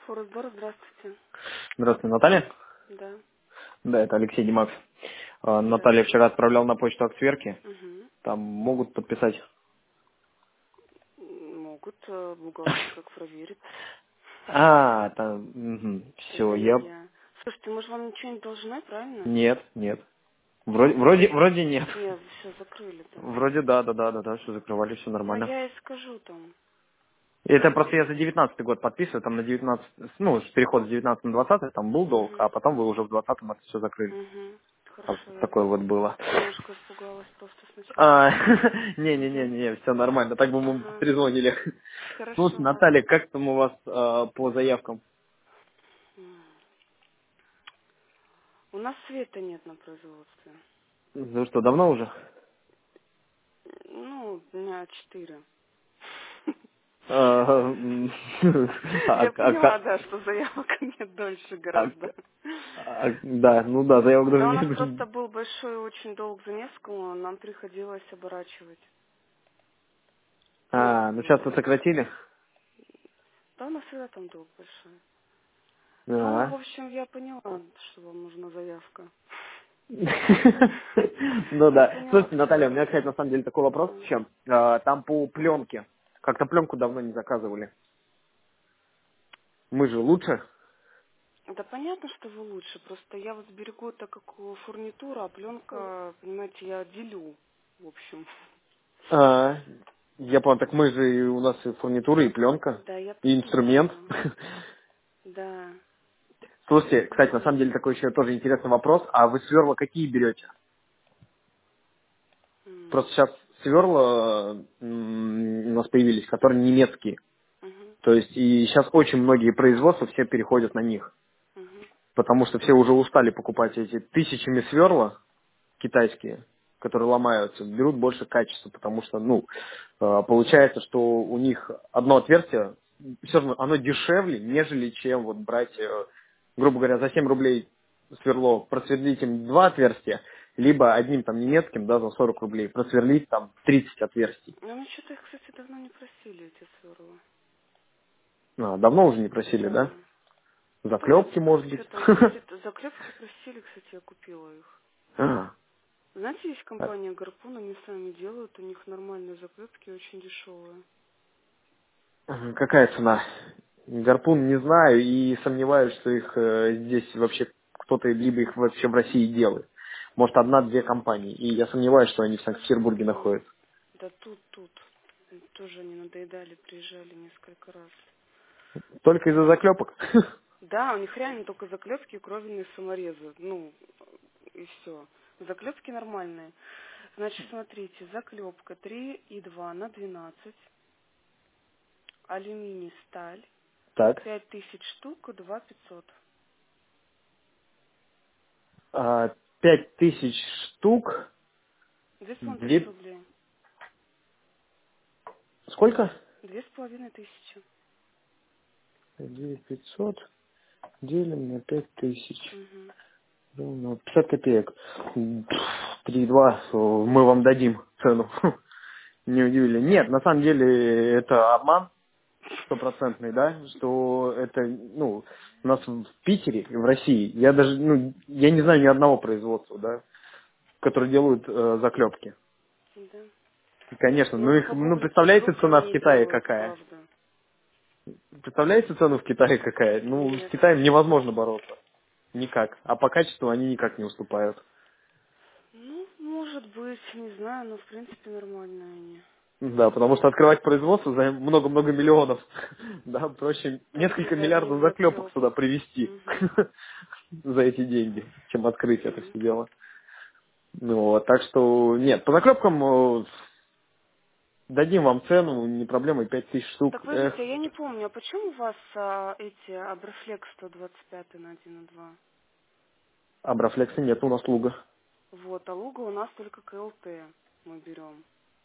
Форсбор, здравствуйте. Здравствуйте, Наталья. Да, Да, это Алексей Димакс. Наталья здравствуйте. вчера отправлял на почту акт сверки. Угу. Там могут подписать. Могут, бухгалтер как проверит. А, там, все, Это не я... я. Слушайте, мы же вам ничего не должны, правильно? Нет, нет. Вроде нет. Нет, все закрыли, да. Вроде да, все закрывали, все Ну, нормально. я и скажу там. Это просто я за 19-й год подписываю, там на 19, ну, с переход с 19 на 20 там был долг, а Угу. потом вы уже в 20-м это все закрыли. Угу. Вот Хорошо, я такое вот было. немножко испугалась просто сначала. А, Угу. не, все нормально, так бы мы Ага. трезвонили. Хорошо, Слушайте, ладно. Наталья, как там у вас по заявкам? М. У нас света нет на производстве. Вы что, давно уже? Ну, дня 4. А, Я поняла, а, да, что заявок нет дольше а, гораздо. да, ну да, заявок даже Но у нас не... просто был большой очень долг за Невскому, нам приходилось оборачивать. Ну, А, ну сейчас вы сократили? да, у нас всегда там долг большой. Ну, в А. общем, я поняла, что вам нужна заявка. Ну Я да. поняла Слушайте, все, Наталья, у меня, да. кстати, на самом деле такой вопрос Ага. еще. Там по пленке. Как-то пленку давно не заказывали. Мы же лучше. Да понятно, что вы лучше, просто я вот сберегу так как фурнитура, а пленка, понимаете, я делю, в общем. А, я понял, так мы же у нас и фурнитура, и пленка, Да, я и инструмент. понимаю. Да. Слушайте, кстати, на самом Понимаю. деле такой еще тоже интересный вопрос. А вы сверла какие берете? М. Просто сейчас сверла у нас появились, которые немецкие. Мгм. То есть и сейчас очень многие производства все переходят на них. Мгм. Потому что все уже устали покупать эти тысячами сверла китайские, которые ломаются, берут больше качества, потому что, получается, что у них одно отверстие, все равно оно дешевле, нежели чем вот брать, грубо говоря, за 7 рублей сверло, просверлить им два отверстия, либо одним там немецким, да, за 40 рублей просверлить там 30 отверстий. Ну, мы что-то их, кстати, давно не просили, эти сверла. Давно уже не просили, Да. да? Да вроде Заклепки, как может быть? что-то есть. Заклепки просили, кстати, я купила их. А, Знаете, есть компания Гарпун, они сами делают, у них нормальные заклепки, очень дешевые. Какая цена? Гарпун не знаю и сомневаюсь, что их здесь вообще кто-то либо их вообще в России делает. Может, одна-две компании. И я сомневаюсь, что они в Санкт-Петербурге М. находятся. Да тут. Тоже они надоедали, приезжали несколько раз. Только из-за заклепок. Да, у них реально только заклепки и кровельные саморезы. Ну, и все. Заклепки нормальные. Значит, смотрите, заклепка 3,2 на 12, алюминий, сталь, Так. 5000 штук, 2500. 5000 штук. 2500 Две... рублей. Сколько? 2500. 2500 делим на 5000. Угу. Ровно 50 копеек. 3,2 мы вам дадим цену. Не удивили. Нет, на самом деле это обман стопроцентный, да, что это, у нас в Питере, в России, я даже, я не знаю ни одного производства, да, которые делают заклепки. Да. Конечно, Ну вы погуглите, представляете вдруг цена в они Китае делают, какая? правда. Представляете цену в Китае какая? Ну, с Нет. Китаем невозможно бороться. Никак. А по качеству они никак не уступают. Ну, может быть, не знаю, но в принципе нормальные они. Да, потому что открывать производство за много-много миллионов, да, проще Только несколько за одних миллиардов заклепок сюда заклепок. привезти Угу. за эти деньги, чем открыть это М. все дело. Так что, нет, по заклепкам дадим вам цену, не проблема, 5000 штук. Так, подождите, а я не помню, а почему у вас эти Абрафлекс 125 на 1,2? Абрафлекса нет у нас луга. Вот, а луга у нас только КЛТ мы берем.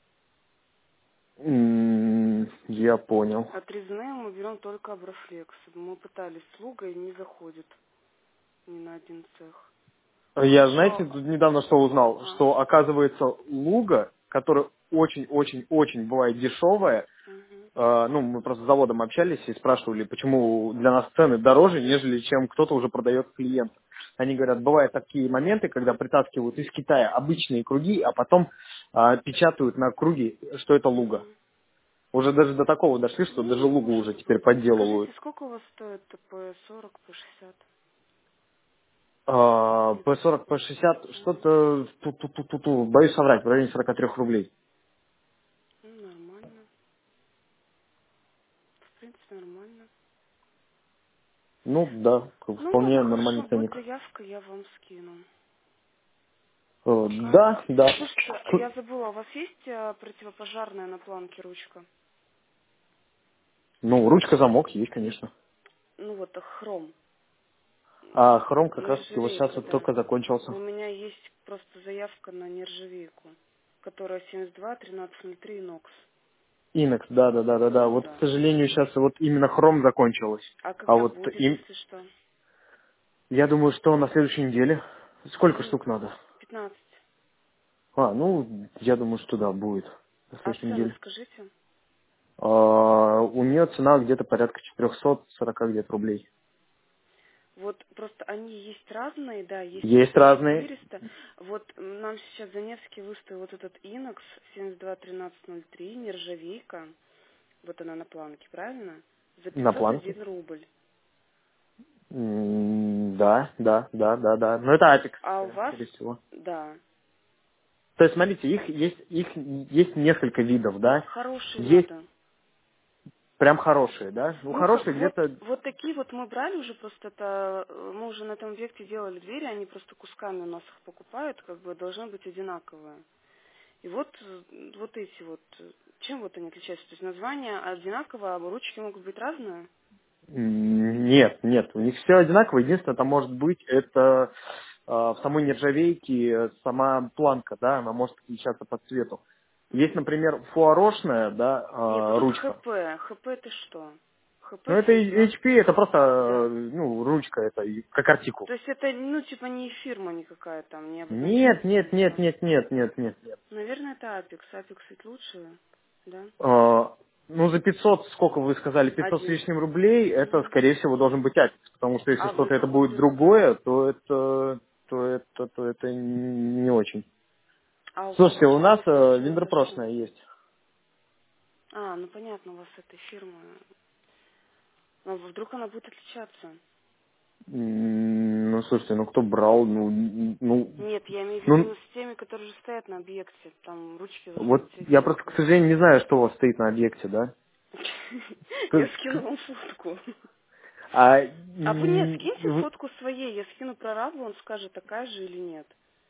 Я понял. Отрезные мы берем только Абрафлекс. Мы пытались с лугой, не заходит ни на один цех. Я, знаете, Но, тут недавно что узнал, а, что, оказывается, луга, которая очень-очень-очень бывает дешевая, Ну, мы просто с заводом общались и спрашивали, почему для нас цены дороже, нежели чем кто-то уже продает клиенту. Они говорят, бывают такие моменты, когда притаскивают из Китая обычные круги, а потом печатают на круге, что это луга. Уже даже до такого дошли, что даже Ну, лугу уже может теперь быть. подделывают. Скажите, сколько у вас стоит P40, P60? P40, P60, что-то, боюсь соврать, в районе 43 рублей. Ну, нормально. В принципе, нормально. Ну, да, Ну вот, вполне нормальный хорошо, будет ценник. заявка, я вам скину. Да, да. Слушайте, а я забыла, у вас есть противопожарная на планке ручка? Ну, ручка-замок есть, конечно. Ну вот, хром. А хром как раз-таки вот сейчас Нержавейка, вот да. только закончился. У меня есть просто заявка на нержавейку, которая 72 1303 инокс. Инекс, да. Ну Вот, к да. сожалению, сейчас вот именно хром закончилось. А А когда вот будет, им, если что? я думаю, что на следующей неделе. Сколько Мгм. штук надо? 15. Ну, я думаю, что да, будет на А следующей цены неделе. скажите? У нее цена где-то порядка 440 где-то рублей. Вот просто они есть разные, да, есть и Есть по разные. 400. Вот нам сейчас за Невский выставил вот этот Инокс 72 1303, нержавейка. Вот она на планке, правильно? За На планке. 501 рубль. Да. Но это А у апекская, вас, скорее всего. да, То есть, смотрите, их есть несколько видов, да. хорошие Есть надо. прям хорошие, да. Ну, Ну, хорошие вот, где-то. вот такие вот мы брали уже, просто это, мы уже на этом объекте делали двери, они просто кусками у нас их покупают, как бы должны быть одинаковые. И вот, вот эти вот, чем вот они отличаются? То есть название одинаковое, а ручки могут быть разные? Нет, у них все одинаково. Единственное, там может быть, это в самой нержавейке сама планка, да, она может отличаться по цвету. Есть, например, фуарошная, да, Нет, вот тут ручка. ХП. ХП это что? ХП Ну, это 72. HP, это просто, Да. ну, ручка, это как артикул. То есть это, ну, типа не фирма никакая там, не Нет, обозначается, нет, нет, ничего. нет, нет, нет, нет, нет. Наверное, это Апекс. Апекс ведь лучше, да? Ну, за 500, сколько вы сказали, 500 с Один. лишним рублей, это, Мгм. скорее всего, должен быть Апекс. Потому что если А что-то это будет выходит, другое, то это не очень. а у вас Слушайте, у нас получается что? виндерпрошная есть. А, ну понятно, у вас этой фирмы. Но вдруг она будет отличаться? Ну, слушайте, ну кто брал, Нет, я имею в ну, виду с теми, которые уже стоят на объекте. Там ручки должны вот быть я просто, к одинаковые. сожалению, не знаю, что у вас стоит на объекте, да? Я К- скину вам фотку. А, А вы нет, скиньте фотку своей, я скину прорабу, он скажет, такая же или нет.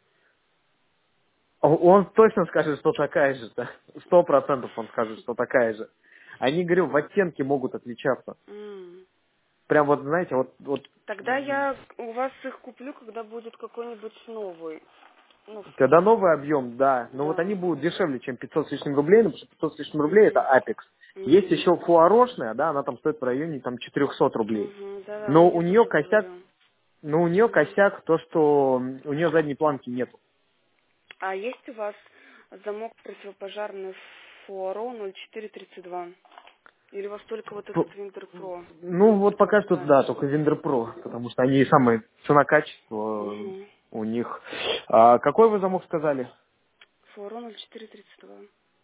он точно скажет, что такая же, да? 100% он скажет, что такая же. Они, говорю, в оттенке могут отличаться. М. Прям вот, знаете, вот Тогда я у вас их куплю, когда будет какой-нибудь новый. Ну, когда новый объем, да, но вот да. они будут дешевле, чем 500 с лишним рублей, ну, потому что 500 с лишним рублей это Угу. Apex. Есть Угу. еще фуарошная, да, она там стоит в районе там 400 рублей. Угу. Да-да, Но мне у я нее тоже косяк, говорю. но у нее Угу. косяк то, что у нее задней планки нет. А есть у вас замок противопожарный Фуаро 0432? Или у вас только вот этот Винтер Про Ну, вот пока что, да, актуальный? только Виндер Про, потому что они самые цена-качество Угу. у них. А какой вы замок сказали? Фуаро 0432.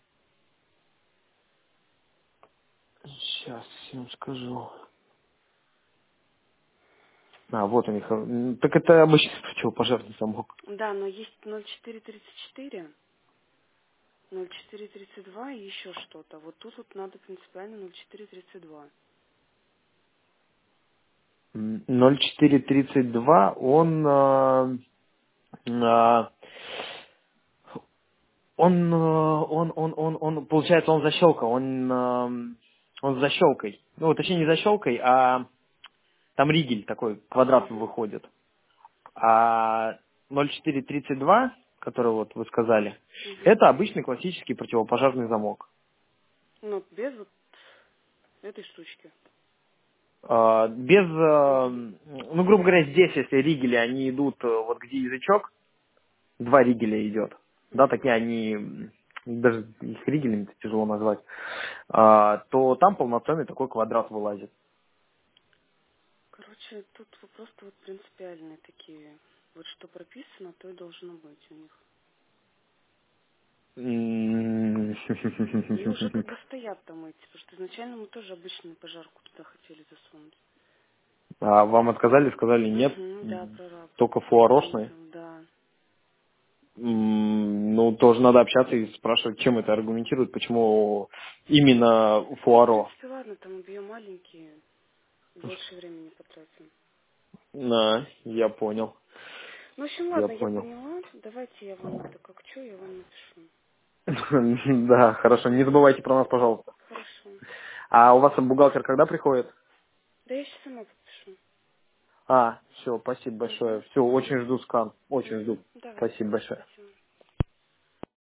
Сейчас я вам скажу. Вот у них. Так это обычный противопожарный замок. Да, но есть 0434, 0432 и еще что-то. Вот тут вот надо принципиально 0432. 0432, он, получается, он защелка, он с защелкой. Ну, точнее, не защелкой, а там ригель такой квадратный Угу. выходит. А 0432, который вот вы сказали, Угу. это обычный классический противопожарный замок. Ну, без вот этой штучки. Без, ну, грубо говоря, здесь, если ригели, они идут вот где язычок, два ригеля идет. Да, Угу. такие они даже их ригелями тяжело назвать, то там полноценный такой квадрат вылазит. Короче, тут просто вот принципиальные такие. Вот что прописано, то и должно быть у них. И уже как бы стоят там эти, потому что изначально мы тоже обычную пожарку туда хотели засунуть. А вам отказали, сказали нет, Угу, да, прораб. только фуарошные? Дополнительно, да. Ну, тоже надо общаться и спрашивать, чем это аргументирует, почему именно Ну, в фуаро. принципе, ладно, там объем маленький, больше времени потратим. Да, я понял, Ну, в общем, я ладно, я понял. поняла. Давайте я вам это как что, я вам напишу. Да, хорошо, не забывайте про нас, пожалуйста. Хорошо. А у вас бухгалтер когда приходит? Да я сейчас сама подпишу. А, все, спасибо большое. Угу, Все, угу, очень жду скан, очень жду. угу. Давайте. Спасибо большое.